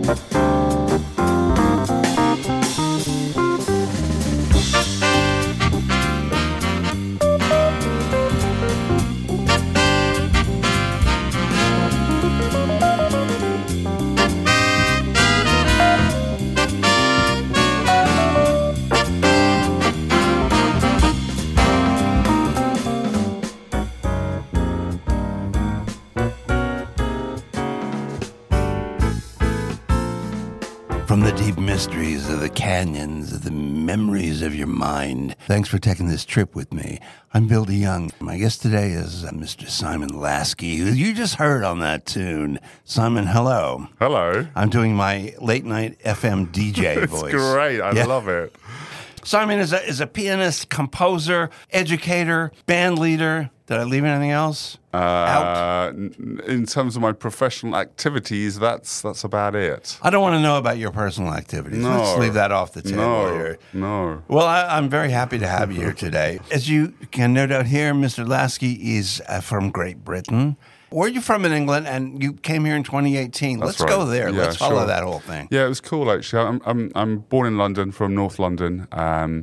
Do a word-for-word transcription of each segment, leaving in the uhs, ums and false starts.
From the deep mysteries of the canyons, of the memories of your mind. Thanks for taking this trip with me. I'm Bill DeYoung. My guest today is uh, Mister Simon Lasky, who you just heard on that tune. Simon, hello. Hello. I'm doing my late night F M D J it's voice. It's great. I yeah. love it. Simon is a, is a pianist, composer, educator, band leader. Did I leave anything else uh, out? In terms of my professional activities, that's that's about it. I don't want to know about your personal activities. No, Let's leave that off the table no, here. No. Well, I, I'm very happy to have you here today. As you can no doubt hear, Mister Lasky is uh, from Great Britain. Where are you from in England? And you came here in twenty eighteen. That's Let's right. go there. Yeah, Let's follow sure. that whole thing. Yeah, it was cool, actually. I'm I'm, I'm born in London, from North London, um,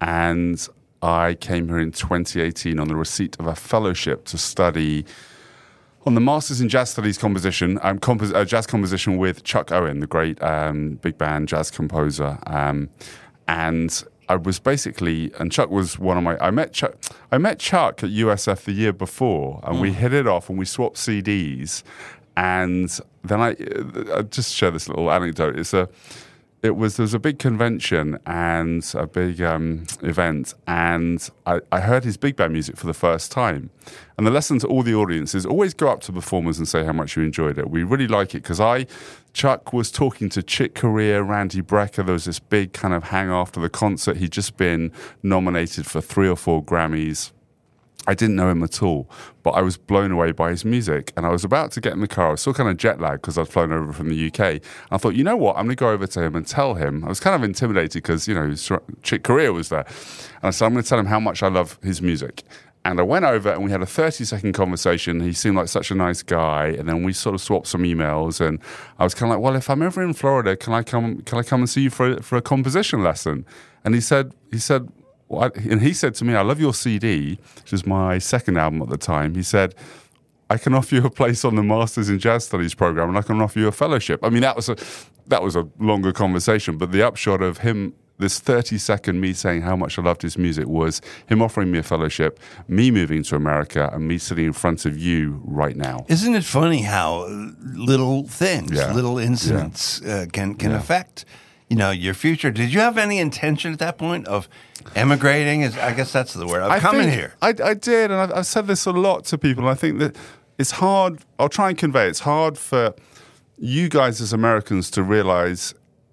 and I came here in twenty eighteen on the receipt of a fellowship to study on the Masters in Jazz Studies composition, um, compos- uh, jazz composition with Chuck Owen, the great um, big band jazz composer. Um, and I was basically, and Chuck was one of my, I met Chuck, I met Chuck at U S F the year before, and mm. we hit it off and we swapped C Ds. And then I, I'll just share this little anecdote. It's a, It was there was a big convention and a big um, event, and I, I heard his big band music for the first time. And the lesson to all the audience is always go up to performers and say how much you enjoyed it. We really like it because I, Chuck was talking to Chick Corea, Randy Brecker. There was this big kind of hang after the concert. He'd just been nominated for three or four Grammys. I didn't know him at all, but I was blown away by his music. And I was about to get in the car. I was still kind of jet lagged because I'd flown over from the U K. And I thought, you know what? I'm going to go over to him and tell him. I was kind of intimidated because, you know, Chick Corea was there. And I said, I'm going to tell him how much I love his music. And I went over and we had a thirty-second conversation. He seemed like such a nice guy. And then we sort of swapped some emails. And I was kind of like, well, if I'm ever in Florida, can I come Can I come and see you for a, for a composition lesson? And he said, he said, Well, I, and he said to me, I love your C D, which was my second album at the time. He said, I can offer you a place on the Masters in Jazz Studies program and I can offer you a fellowship. I mean, that was a that was a longer conversation, but the upshot of him, this thirty-second me saying how much I loved his music was him offering me a fellowship, me moving to America, and me sitting in front of you right now. Isn't it funny how little things, yeah. little incidents yeah. uh, can, can yeah. affect, you know, your future? Did you have any intention at that point of emigrating? Is I guess that's the word. Of I coming here. I, I did, and I've, I've said this a lot to people, and I think that it's hard. I'll try and convey. It's hard for you guys as Americans to realize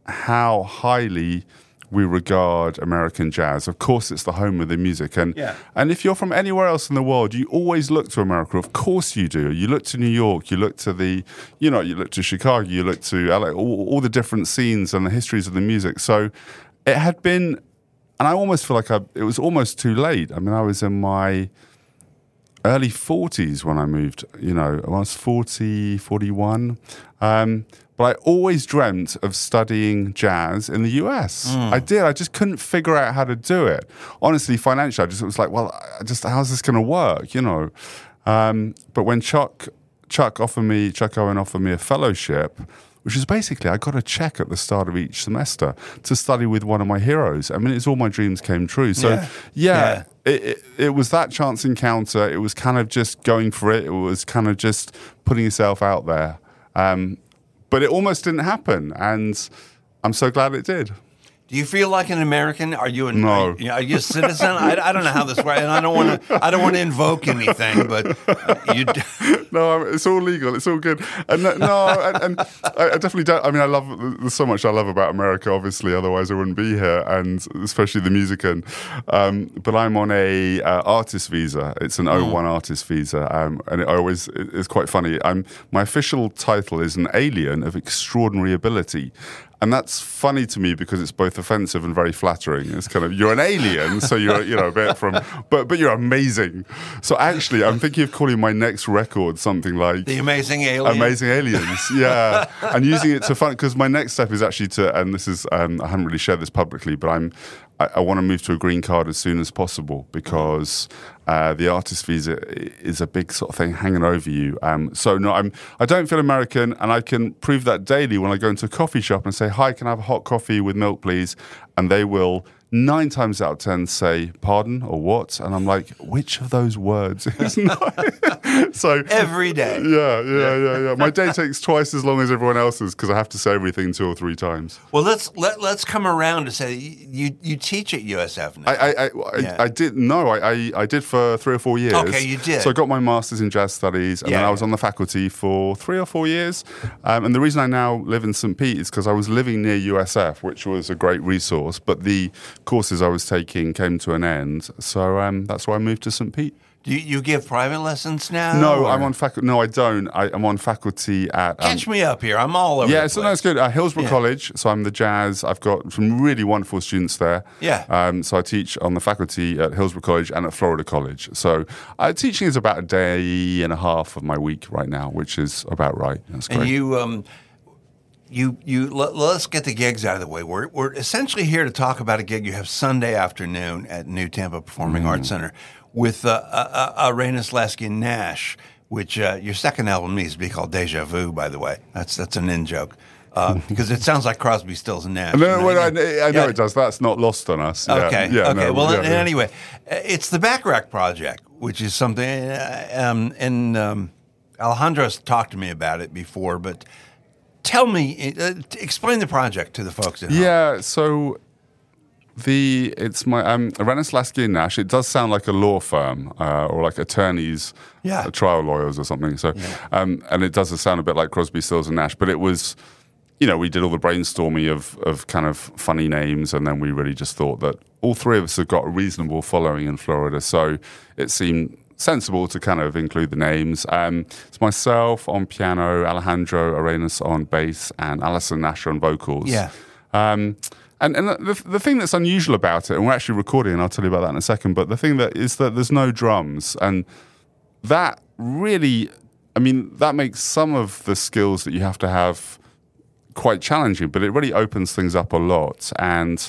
how highly we regard American jazz. Of course, it's the home of the music. And yeah. and if you're from anywhere else in the world, you always look to America. Of course you do. You look to New York, you look to the, you know, you look to Chicago, you look to L A, all, all the different scenes and the histories of the music. So it had been, and I almost feel like I, it was almost too late. I mean, I was in my early forties when I moved, you know, I was forty, forty-one. Um, But I always dreamt of studying jazz in the U S. Mm. I did. I just couldn't figure out how to do it. Honestly, financially, I just was like, well, I just how's this going to work, you know? Um, but when Chuck Chuck offered me, Chuck Owen offered me a fellowship, which is basically I got a check at the start of each semester to study with one of my heroes. I mean, it's all my dreams came true. So, yeah, yeah, yeah. It, it, it was that chance encounter. It was kind of just going for it. It was kind of just putting yourself out there. Um, But it almost didn't happen, and I'm so glad it did. Do you feel like an American? Are you a, no. are, you, are you a citizen? I, I don't know how this works, and I don't want to. I don't want to invoke anything, but uh, you. Do. No, it's all legal. It's all good. And no, and, and I definitely don't. I mean, I love. There's so much I love about America. Obviously, otherwise I wouldn't be here, and especially the music. And um, but I'm on a uh, artist visa. It's an O one mm. artist visa, um, and it always it's quite funny. I'm my official title is an alien of extraordinary ability, And that's funny to me because it's both offensive and very flattering. It's kind of, you're an alien, so you're, you know, a bit from, but but you're amazing. So actually, I'm thinking of calling my next record something like The Amazing Alien. Amazing Aliens, yeah. And using it to fun, because my next step is actually to, and this is, um, I haven't really shared this publicly, but I'm, I, I want to move to a green card as soon as possible because uh, the artist visa is a big sort of thing hanging over you. Um, so no, I'm, I don't feel American, and I can prove that daily when I go into a coffee shop and say, hi, can I have a hot coffee with milk, please? And they will nine times out of ten say, pardon or what? And I'm like, which of those words is not? So every day. Yeah, yeah, yeah, yeah. My day takes twice as long as everyone else's because I have to say everything two or three times. Well, let's let, let's come around to say you you teach at U S F now. I I, I, yeah. I, I did no, I, I I did for three or four years. Okay, you did. So I got my master's in jazz studies, and yeah. then I was on the faculty for three or four years. Um, and the reason I now live in Saint Pete is because I was living near U S F, which was a great resource, but the courses I was taking came to an end. So um, that's why I moved to Saint Pete. Do you, you give private lessons now? No, or? I'm on faculty. No, I don't. I, I'm on faculty at. Um, Catch me up here. I'm all over. Yeah, the so place. that's good. Uh, Hillsborough Yeah. College. So I'm the jazz. I've got some really wonderful students there. Yeah. Um, so I teach on the faculty at Hillsborough College and at Florida College. So uh, teaching is about a day and a half of my week right now, which is about right. That's great. And you, um, you, you. Let, let's get the gigs out of the way. We're we're essentially here to talk about a gig you have Sunday afternoon at New Tampa Performing Mm. Arts Center with uh, uh, uh, Arenas Lasky and Nash. Which uh, your second album needs to be called Deja Vu, by the way. That's that's an in joke. Uh, because it sounds like Crosby, Stills, and Nash. No, well, I, I know Yeah. it does. That's not lost on us. Yeah. Okay. Yeah, okay. no, well, yeah, and yeah. anyway, uh, it's the Bacharach Project, which is something. Uh, um, and um, Alejandro's talked to me about it before, but tell me, uh, explain the project to the folks at home. Yeah. So the it's my um, Arenas Lasky and Nash. It does sound like a law firm uh, or like attorneys, Yeah. uh, trial lawyers or something. So, Yeah. um, and it does sound a bit like Crosby, Stills and Nash. But it was, you know, we did all the brainstorming of of kind of funny names, and then we really just thought that all three of us have got a reasonable following in Florida, so it seemed sensible to kind of include the names. Um, it's myself on piano, Alejandro Arenas on bass, and Alison Nash on vocals. Yeah. Um, and and the, the thing that's unusual about it, and we're actually recording, and I'll tell you about that in a second, but the thing that is that there's no drums. And that really, I mean, that makes some of the skills that you have to have quite challenging, but it really opens things up a lot. And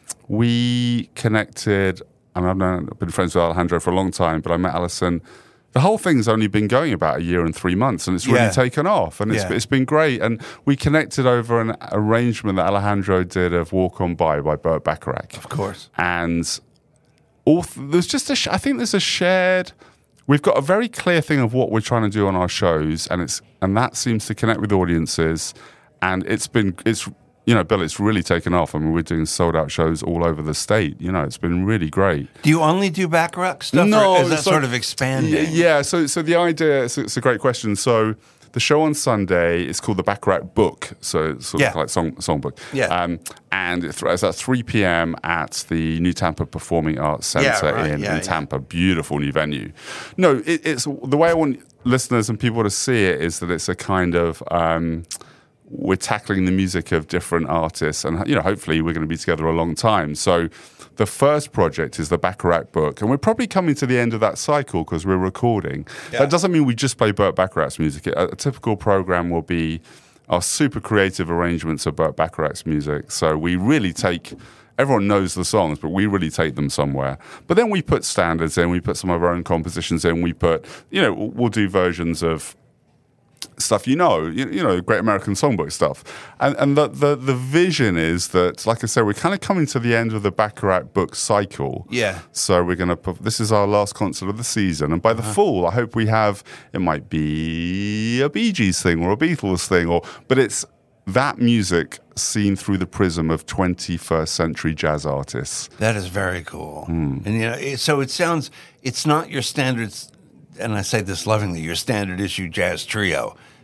we connected, I mean, I've known, I've been friends with Alejandro for a long time, but I met Alison. The whole thing's only been going about a year and three months, and it's really Yeah. taken off, and it's Yeah. it's been great. And we connected over an arrangement that Alejandro did of "Walk On By" by Burt Bacharach, Of course. and all th- there's just a sh- I think there's a shared. We've got a very clear thing of what we're trying to do on our shows, and it's and that seems to connect with audiences, and it's been it's. You know, Bill, it's really taken off. I mean, we're doing sold-out shows all over the state. You know, it's been really great. Do you only do Bacharach stuff, No, or is that it's sort like- of expanding? Y- Yeah, so so the idea, it's, it's a great question. So the show on Sunday is called the Bacharach Book, so it's sort Yeah. of like song songbook. Yeah. Um, and it th- it's at three p.m. at the New Tampa Performing Arts Center Yeah, right, in, yeah, in yeah. Tampa. Beautiful new venue. No, it, it's the way I want listeners and people to see it is that it's a kind of... Um, we're tackling the music of different artists, and you know, hopefully we're going to be together a long time. So the first project is the Bacharach Book, and we're probably coming to the end of that cycle because we're recording. Yeah. That doesn't mean we just play Burt Bacharach's music. A, a typical program will be our super creative arrangements of Burt Bacharach's music. So we really take... Everyone knows the songs, but we really take them somewhere. But then we put standards in, we put some of our own compositions in, we put, you know, we'll do versions of stuff you know, you, you know, Great American Songbook stuff. And and the, the the vision is that, like I said, we're kind of coming to the end of the Bacharach Book cycle. Yeah. So we're going to, this is our last concert of the season. And by the Uh-huh. fall, I hope we have, it might be a Bee Gees thing or a Beatles thing, or but it's that music seen through the prism of twenty-first century jazz artists. That is very cool. Hmm. And you know, it, so it sounds, it's not your standard, and I say this lovingly, your standard issue jazz trio.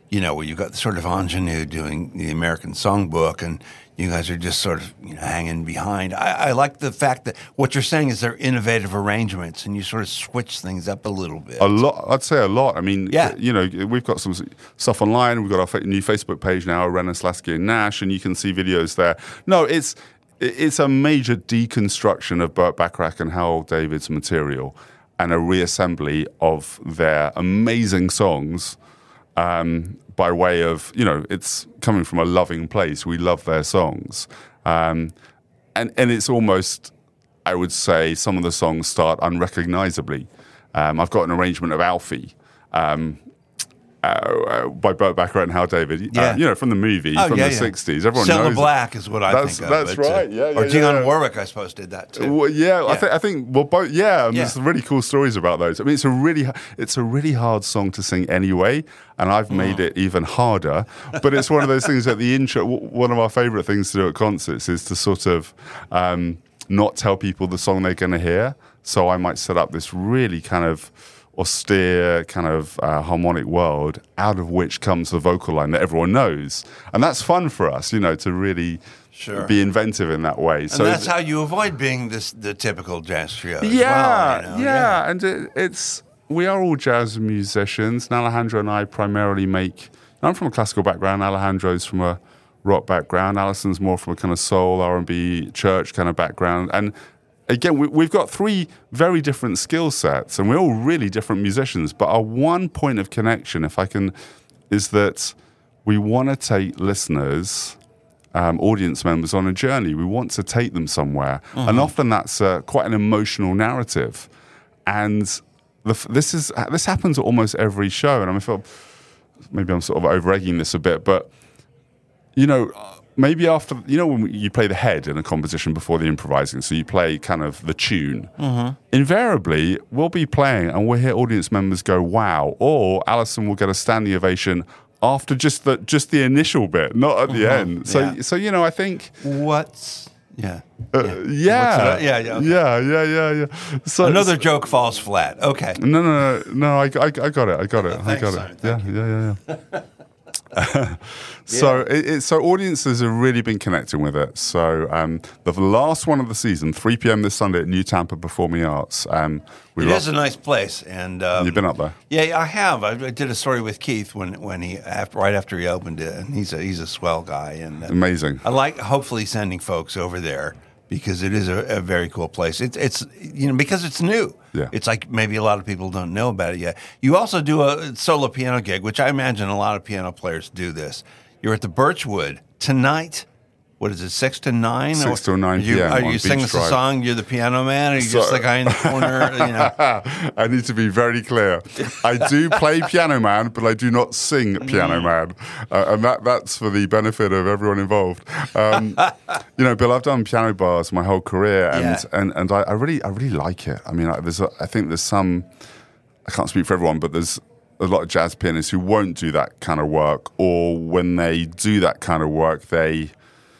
you know, where you've got sort of ingenue doing the American Songbook, and you guys are just sort of, you know, hanging behind. I, I like the fact that what you're saying is they're innovative arrangements, and you sort of switch things up a little bit. A lot, I'd say a lot. I mean, yeah. you know, we've got some stuff online. We've got our fa- new Facebook page now, Rennes, Lasky and Nash, and you can see videos there. No, it's it's a major deconstruction of Burt Bacharach and Hal David's material, and a reassembly of their amazing songs. Um, by way of, you know, it's coming from a loving place. We love their songs. Um, and, and it's almost, I would say, some of the songs start unrecognizably. Um, I've got an arrangement of Alfie um, uh, by Burt Bacharach and Hal David, yeah. uh, you know, from the movie, oh, from yeah, the yeah. sixties. Everyone Cilla knows Black is what I that's, think of. That's it's, right, uh, yeah, yeah. Or Dionne yeah. Warwick, I suppose, did that too. Well, yeah, yeah. I, th- I think, well, both, yeah, and yeah. there's some really cool stories about those. I mean, it's a really, it's a really hard song to sing anyway, and I've made mm. it even harder. But it's one of those things at the intro, one of our favourite things to do at concerts is to sort of um, not tell people the song they're going to hear. So I might set up this really kind of austere kind of uh, harmonic world out of which comes the vocal line that everyone knows. And that's fun for us, you know, to really sure. be inventive in that way. And so that's how you avoid being this the typical jazz trio as yeah, well, you know? yeah, yeah. And it, it's, we are all jazz musicians. And Alejandro and I primarily make, I'm from a classical background, Alejandro's from a rock background, Alison's more from a kind of soul, R and B, church kind of background. And again, we, we've got three very different skill sets, and we're all really different musicians. But our one point of connection, if I can, is that we want to take listeners, um, audience members on a journey. We want to take them somewhere. Mm-hmm. And often that's uh, quite an emotional narrative. And the, this is this happens at almost every show. And I feel maybe I'm sort of over-egging this a bit, but, you know, maybe after, you know, when you play the head in a composition before the improvising, so you play kind of the tune, mm-hmm. invariably we'll be playing and we'll hear audience members go, wow, or Alison will get a standing ovation after just the just the initial bit, not at the mm-hmm. end. So, yeah. so you know, I think... What's... Yeah. Uh, yeah. Yeah. Yeah. Yeah. Okay. Yeah. Yeah. Yeah. Yeah. So another joke falls flat. Okay. No. No. No. No. I, I, I got it. I got it. Oh, I got Simon. it. Yeah, yeah. Yeah. Yeah. so yeah. it, it, so audiences have really been connecting with it. So um, the last one of the season, three p.m. this Sunday at New Tampa Performing Arts. Um, we it lost, is a nice place, and um, you've been up there. Yeah, I have. I, I did a story with Keith when when he after, right after he opened it, and he's a he's a swell guy, and uh, amazing. I like hopefully sending folks over there, because it is a, a very cool place. It's it's you know because it's new. Yeah. It's like maybe a lot of people don't know about it yet. You also do a solo piano gig, which I imagine a lot of piano players do this. You're at the Birchwood tonight. What is it, six to nine? Six to nine you, p.m. Are on you sing us a song? You're the piano man, or are you so, just the guy in the corner? You know? I need to be very clear. I do play Piano Man, but I do not sing Piano Man, uh, and that that's for the benefit of everyone involved. Um, you know, Bill, I've done piano bars my whole career, and yeah. and, and I, I really I really like it. I mean, I, there's a, I think there's some. I can't speak for everyone, but there's a lot of jazz pianists who won't do that kind of work, or when they do that kind of work, they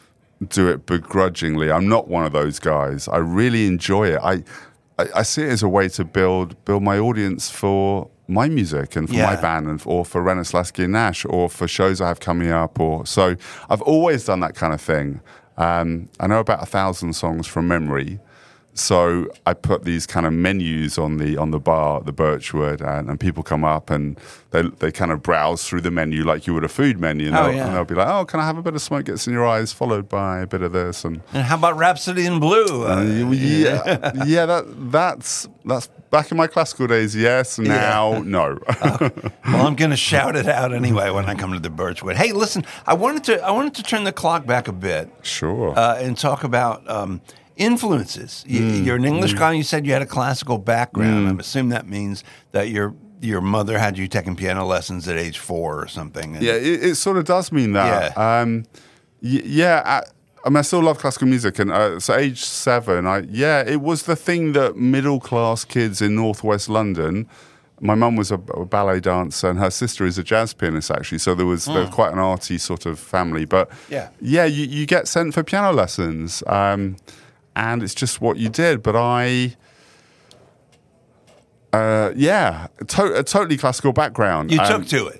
do it begrudgingly. I'm not one of those guys. I really enjoy it. I, I, I see it as a way to build build my audience for my music and for yeah. my band, and or for Rennes, Lasky and Nash, or for shows I have coming up. Or so I've always done that kind of thing. Um, I know about a thousand songs from memory. So I put these kind of menus on the on the bar at the Birchwood, and, and people come up and they they kind of browse through the menu like you would a food menu, and, oh, they'll, yeah. and they'll be like, "Oh, can I have a bit of Smoke Gets in Your Eyes, followed by a bit of this?" And, and how about Rhapsody in Blue? Uh, uh, yeah, yeah, that that's that's back in my classical days. Yes, now yeah. no. uh, well, I'm going to shout it out anyway when I come to the Birchwood. Hey, listen, I wanted to I wanted to turn the clock back a bit, sure, uh, and talk about. Um, Influences. You, mm, you're an English mm. guy. You said you had a classical background. Mm. I assume that means that your your mother had you taking piano lessons at age four or something. And yeah, it, it sort of does mean that. Yeah, um, y- yeah. I, I mean, I still love classical music, and uh, so age seven, I yeah, it was the thing that middle class kids in northwest London. My mum was a, a ballet dancer, and her sister is a jazz pianist, actually. So there was, mm. there was quite an arty sort of family. But yeah, yeah, you, you get sent for piano lessons. Um, And it's just what you did. But I, uh, yeah, to- a totally classical background. You um, took to it.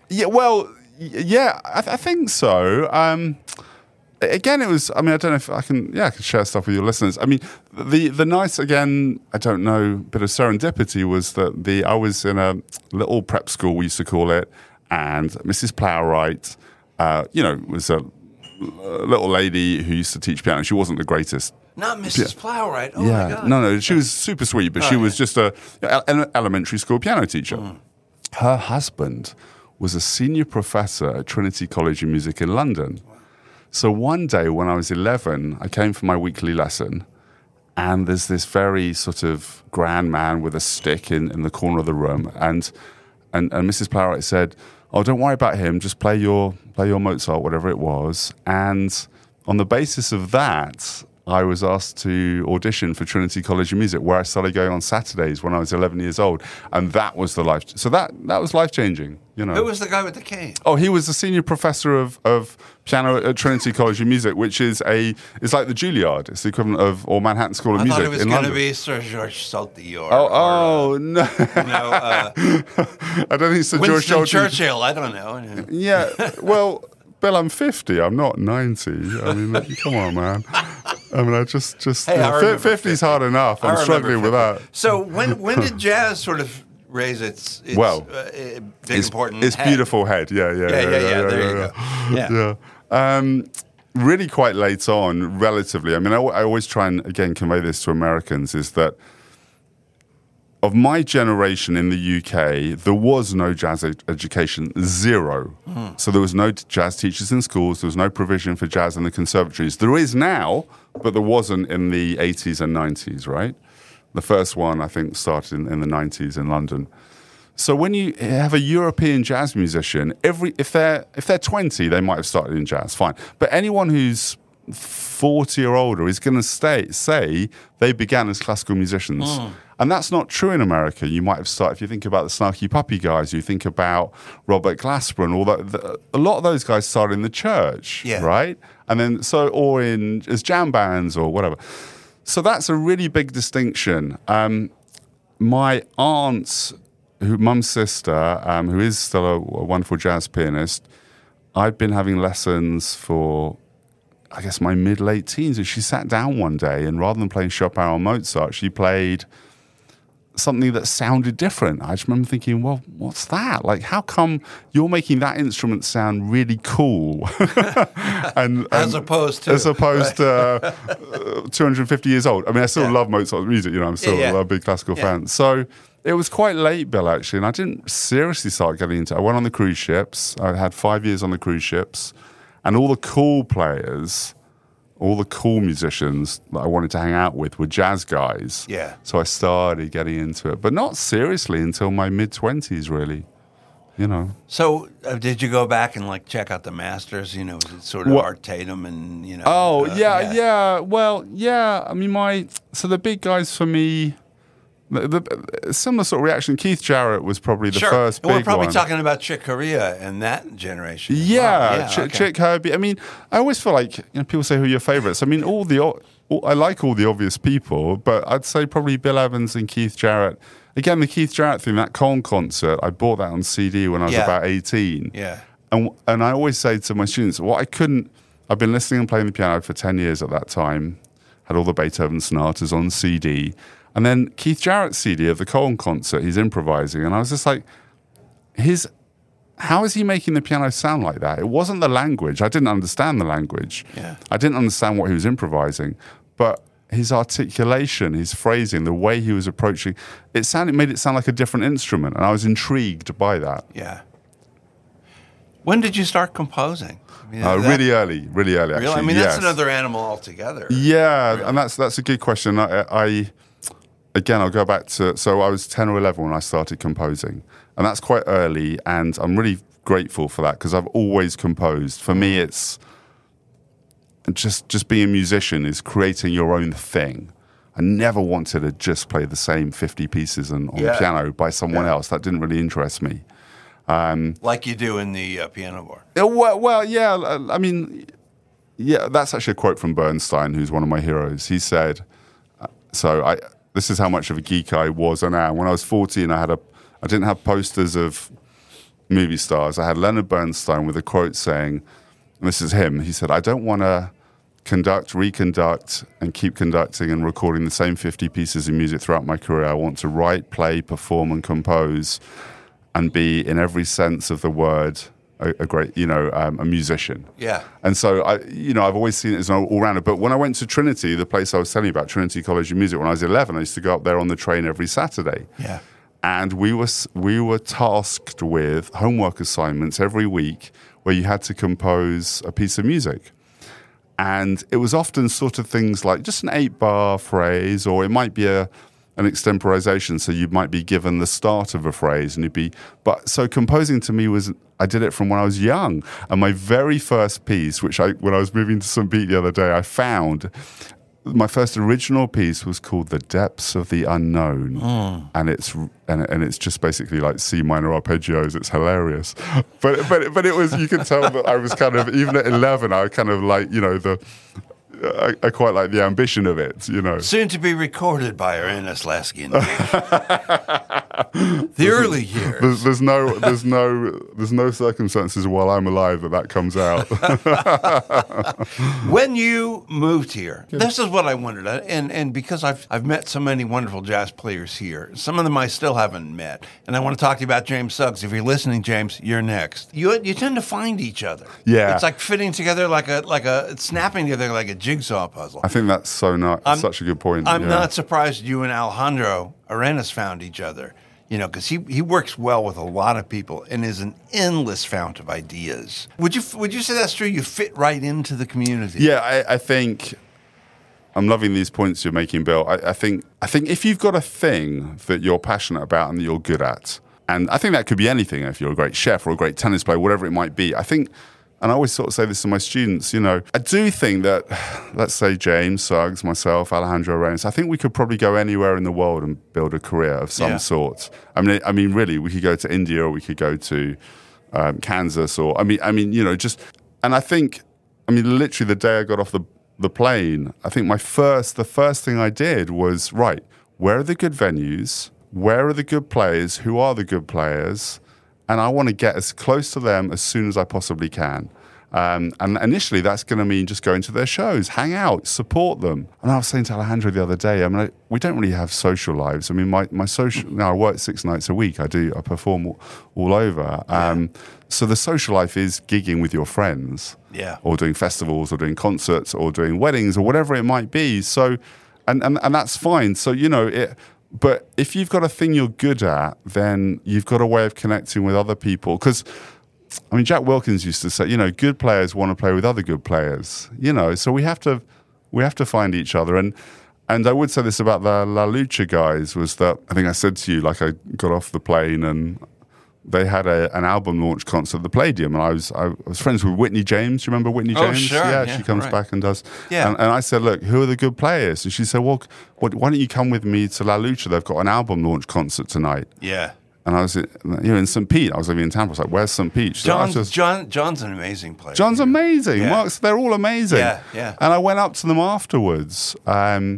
Yeah, well, y- yeah, I, th- I think so. Um, again, it was. I mean, I don't know if I can. Yeah, I can share stuff with your listeners. I mean, the the nice again. I don't know. Bit of serendipity was that the I was in a little prep school, we used to call it, and Missus Plowright, uh, you know, was a, a little lady who used to teach piano. She wasn't the greatest. Not Missus Plowright. Oh yeah, my God. no, no, she was super sweet, but Oh, she was yeah. just a an elementary school piano teacher. Mm. Her husband was a senior professor at Trinity College of Music in London. So one day when I was eleven, I came for my weekly lesson, and there's this very sort of grand man with a stick in, in the corner of the room, and and, and Missus Plowright said, "Oh, don't worry about him. Just play your play your Mozart, whatever it was." And on the basis of that, I was asked to audition for Trinity College of Music, where I started going on Saturdays when I was eleven years old, and that was the life. So that that was life changing. You know, Who was the guy with the cane? Oh, he was the senior professor of, of piano at Trinity College of Music, which is a it's like the Juilliard. It's the equivalent of or Manhattan School of I Music thought it was in going to London. be Sir George Solti or, Oh, or oh uh, no! you know, uh, I don't think Sir George Winston Solti. Churchill. I don't know. Yeah, well, Bill, I'm fifty. I'm not ninety. I mean, come on, man. I mean, I just just Hey, you I know, remember fifty's fifty. hard enough. I I'm remember struggling with fifty. that. So when when did jazz sort of raise its, its Well, uh, big It's, important it's head? beautiful head. Yeah, yeah, Yeah, yeah, yeah, yeah. There you yeah, go. Yeah. yeah. Um, really quite late on, relatively. I mean, I, I always try and, again, convey this to Americans, is that of my generation in the U K, there was no jazz ed- education, zero. Mm. So there was no t- jazz teachers in schools, there was no provision for jazz in the conservatories. There is now, but there wasn't in the eighties and nineties, right? The first one, I think, started in, in the nineties in London. So when you have a European jazz musician, every if they're if they're twenty, they might have started in jazz, fine. But anyone who's forty or older is going to stay say they began as classical musicians, mm. and that's not true in America. You might have started if you think about the Snarky Puppy guys. You think about Robert Glasper and all that. The, a lot of those guys started in the church, yeah. right? And then so or in as jam bands or whatever. So that's a really big distinction. Um, my aunt's who mum's sister, um, who is still a, a wonderful jazz pianist, I'd been having lessons for, I guess, my mid-late teens. And she sat down one day and rather than playing Chopin or Mozart, she played something that sounded different. I just remember thinking, well, what's that? Like, how come you're making that instrument sound really cool? and, As and opposed to... As opposed to uh, two hundred fifty years old. I mean, I still yeah. love Mozart's music. You know, I'm still yeah, yeah. a big classical yeah. fan. So it was quite late, Bill, actually, and I didn't seriously start getting into it. I went on the cruise ships. I had five years on the cruise ships, and all the cool players, all the cool musicians that I wanted to hang out with were jazz guys. Yeah. So I started getting into it, but not seriously until my mid-twenties, really, you know. So uh, did you go back and, like, check out the masters? You know, was it sort of What? Art Tatum and, you know? Oh, uh, yeah, yeah, yeah. Well, yeah. I mean, my... So the big guys for me... The, the, similar sort of reaction. Keith Jarrett was probably the sure. first big one. We're probably one. talking about Chick Corea and that generation. Yeah, wow. yeah Ch- okay. Chick Herbie. I mean, I always feel like, you know, people say who are your favourites. I mean, all the all, I like all the obvious people, but I'd say probably Bill Evans and Keith Jarrett. Again, the Keith Jarrett thing, that Colne concert, I bought that on C D when I was Yeah. about eighteen. Yeah. And and I always say to my students, what I couldn't, I've been listening and playing the piano for ten years at that time, had all the Beethoven sonatas on C D. And then Keith Jarrett's C D of the Colne concert, he's improvising. And I was just like, his, how is he making the piano sound like that? It wasn't the language. I didn't understand the language. Yeah. I didn't understand what he was improvising. But his articulation, his phrasing, the way he was approaching, it sounded, made it sound like a different instrument. And I was intrigued by that. Yeah. When did you start composing? I mean, Uh, that- really early, really early, actually. Really? I mean, yes. that's another animal altogether. Yeah, Really. and that's that's a good question. I, I again, I'll go back to so I was ten or eleven when I started composing, and that's quite early. And I'm really grateful for that because I've always composed. For me, it's just just being a musician is creating your own thing. I never wanted to just play the same fifty pieces on, on Yeah. piano by someone Yeah. else. That didn't really interest me. Like you do in the uh, piano bar. Uh, Well, well, yeah. uh, I mean, yeah. That's actually a quote from Bernstein, who's one of my heroes. He said, uh, "So I. This is how much of a geek I was and am. When I was fourteen, I had a. I didn't have posters of movie stars. I had Leonard Bernstein with a quote saying, and this is him, he said, I don't want to conduct, reconduct, and keep conducting and recording the same fifty pieces of music throughout my career. I want to write, play, perform, and compose, and be, in every sense of the word, a, a great, you know, um, a musician. Yeah. And so, I, you know, I've always seen it as an all-rounder. But when I went to Trinity, the place I was telling you about, Trinity College of Music, when I was eleven, I used to go up there on the train every Saturday. Yeah. And we were we were tasked with homework assignments every week where you had to compose a piece of music. And it was often sort of things like just an eight-bar phrase, or it might be a an extemporization. So you might be given the start of a phrase, and you'd be. But so composing to me was, I did it from when I was young. And my very first piece, which I when I was moving to Saint Pete the other day, I found. My first original piece was called "The Depths of the Unknown," mm. and it's and, and it's just basically like C minor arpeggios. It's hilarious, but but but it was, you could tell that I was kind of, even at eleven, I kind of like, you know, the I, I quite like the ambition of it, you know. Soon to be recorded by Ernest Lasky. The early years. There's, there's no, there's no, there's no circumstances while I'm alive that that comes out. When you moved here, this is what I wondered, and and because I've I've met so many wonderful jazz players here, some of them I still haven't met, and I want to talk to you about James Suggs. If you're listening, James, you're next. You you tend to find each other. Yeah, it's like fitting together like a like a it's snapping together like a jigsaw puzzle. I think that's so not I'm, such a good point. I'm yeah. not surprised you and Alejandro Arenas found each other. You know, because he, he works well with a lot of people and is an endless fount of ideas. Would you would you say that's true? You fit right into the community. Yeah, I, I think I'm loving these points you're making, Bill. I, I think I think if you've got a thing that you're passionate about and that you're good at, and I think that could be anything. If you're a great chef or a great tennis player, whatever it might be, I think. And I always sort of say this to my students, you know, I do think that, let's say James Suggs, myself, Alejandro Arenas, I think we could probably go anywhere in the world and build a career of some yeah. sort. I mean, I mean, really, we could go to India, or we could go to um, Kansas, or I mean, I mean, you know, just. And I think, I mean, literally the day I got off the the plane, I think my first, the first thing I did was, right, where are the good venues? Where are the good players? Who are the good players? And I want to get as close to them as soon as I possibly can. Um, and initially, that's going to mean just going to their shows, hang out, support them. And I was saying to Alejandro the other day, I mean, I, we don't really have social lives. I mean, my, my social, now I work six nights a week. I do, I perform all, all over. Um, yeah. So the social life is gigging with your friends, yeah, or doing festivals, or doing concerts, or doing weddings, or whatever it might be. So, and, and, and that's fine. So, you know, it, but if you've got a thing you're good at, then you've got a way of connecting with other people. Because, I mean, Jack Wilkins used to say, you know, good players want to play with other good players. You know, so we have to we have to find each other. And and I would say this about the La Lucha guys, was that I think I said to you, like, I got off the plane and they had a, an album launch concert at the Palladium, and I was I was friends with Whitney James. Do you remember Whitney James? Oh, sure. Yeah, yeah she comes right. back and does. Yeah. And, and I said, look, who are the good players? And she said, well, what, why don't you come with me to La Lucha? They've got an album launch concert tonight. Yeah. And I was, you know, in Saint Pete. I was living in Tampa. I was like, "Where's Saint Pete?" So John's, just, John, John's an amazing player. John's amazing. Yeah. Mark's, they're all amazing. Yeah, yeah. And I went up to them afterwards. Um,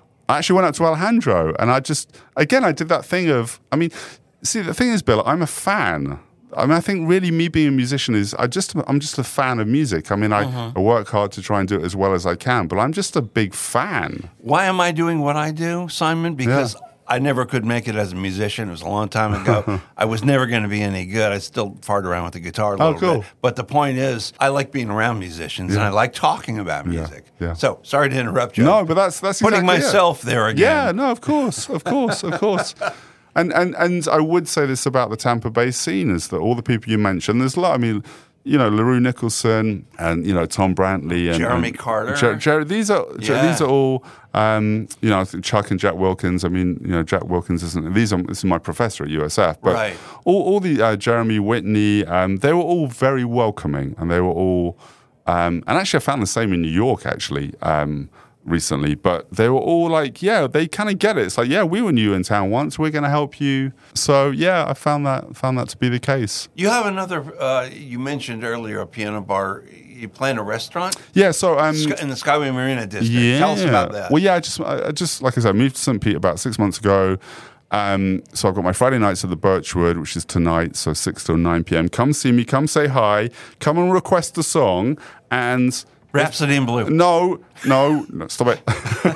I actually went up to Alejandro, and I just, again, I did that thing of, I mean, see, the thing is, Bill, I'm a fan. I mean, I think really me being a musician is, I just, I'm just a fan of music. I mean, I, uh-huh. I work hard to try and do it as well as I can, but I'm just a big fan. Why am I doing what I do, Simon? Because yeah. I never could make it as a musician. It was a long time ago. I was never going to be any good. I still fart around with the guitar a little oh, cool. bit. But the point is, I like being around musicians, yeah. and I like talking about music. Yeah. Yeah. So, sorry to interrupt you. No, but that's that's putting exactly myself it. there again. Yeah, no, of course, of course, of course. And, and and I would say this about the Tampa Bay scene, is that all the people you mentioned, there's a lot, I mean, you know, LaRue Nicholson and, you know, Tom Brantley and Jeremy and Carter. Jer- Jer- these are yeah. these are all, um, you know, I think Chuck and Jack Wilkins. I mean, you know, Jack Wilkins isn't, these are, this is my professor at U S F, but right. all, all the, uh, Jeremy Whitney, um, they were all very welcoming, and they were all, um, and actually I found the same in New York, actually, um, recently, but they were all like, yeah, they kind of get it. It's like, yeah, we were new in town once, we're going to help you. So yeah, I found that found that to be the case. You have another, uh, you mentioned earlier, a piano bar. You plan a restaurant? Yeah, so um, in the Skyway Marina district. Yeah. Tell us about that. Well, yeah, I just, I just like I said, I moved to Saint Pete about six months ago. Um, so I've got my Friday nights at the Birchwood, which is tonight, so six till nine p.m. Come see me, come say hi, come and request a song, and... Rhapsody in Blue. No, no, no, stop it.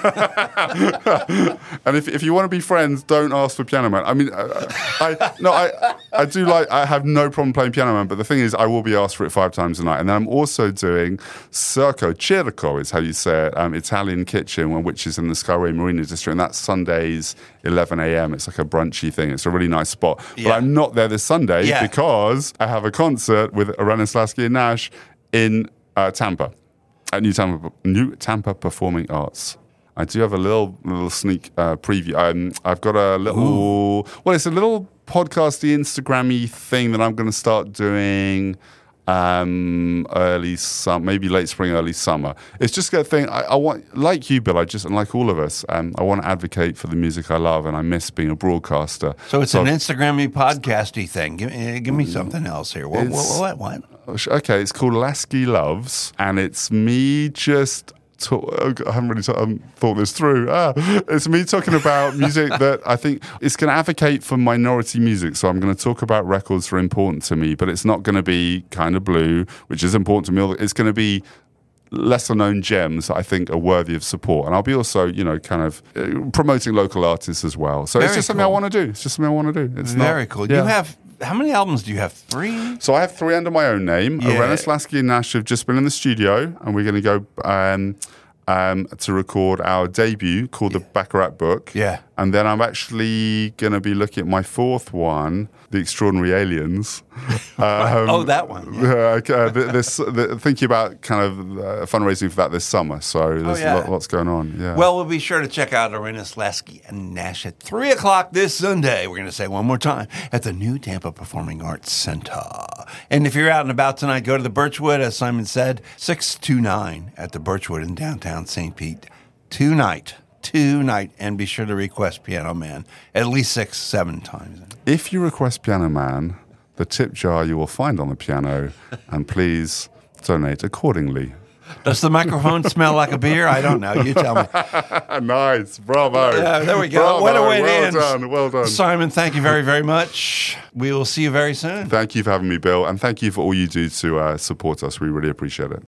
And if if you want to be friends, don't ask for Piano Man. I mean, I, I no, I I do like. I have no problem playing Piano Man, but the thing is, I will be asked for it five times a night. And then I'm also doing Circo Circo, is how you say it, um, Italian Kitchen, which is in the Skyway Marina District, and that's Sundays eleven a.m. It's like a brunchy thing. It's a really nice spot. Yeah. But I'm not there this Sunday yeah. because I have a concert with Arenas Lasky and Nash in uh, Tampa. At New Tampa, New Tampa Performing Arts. I do have a little little sneak uh, preview. Um, I've got a little, Ooh. well, it's a little podcasty, Instagrammy thing that I'm going to start doing um, early summer, maybe late spring, early summer. It's just a thing. I, I want, like you, Bill. I just, and like all of us, um, I want to advocate for the music I love, and I miss being a broadcaster. So it's so an Instagrammy podcasty thing. Give, uh, give me something else here. What? What? What? what? Okay, it's called Lasky Loves, and it's me just... Talk, I haven't really t- I haven't thought this through. Ah, it's me talking about music that I think it's going to advocate for minority music. So I'm going to talk about records that are important to me, but it's not going to be Kind of Blue, which is important to me. It's going to be lesser known gems that I think are worthy of support. And I'll be also, you know, kind of uh, promoting local artists as well. So Very it's just cool. something I want to do. It's just something I want to do. It's Very not, cool. Yeah. You have... How many albums do you have? Three? So I have three under my own name. Yeah. Arenas Lasky and Nash have just been in the studio, and we're going to go um, um, to record our debut called yeah. The Baccarat Book. Yeah. And then I'm actually going to be looking at my fourth one, The Extraordinary Aliens. Um, oh, that one. Yeah. Uh, this, the, thinking about kind of uh, fundraising for that this summer. So there's oh, yeah. lot, lots going on. Yeah. Well, we'll be sure to check out Arenas Lasky and Nash at three o'clock this Sunday. We're going to say one more time at the New Tampa Performing Arts Center. And if you're out and about tonight, go to the Birchwood, as Simon said, six two nine at the Birchwood in downtown Saint Pete tonight. Tonight, and be sure to request Piano Man at least six, seven times. If you request Piano Man, the tip jar you will find on the piano, and please donate accordingly. Does the microphone smell like a beer? I don't know. You tell me. Nice. Bravo. Yeah, there we go. Bravo. What a way well to end. done. Well done. Simon, thank you very, very much. We will see you very soon. Thank you for having me, Bill, and thank you for all you do to uh, support us. We really appreciate it.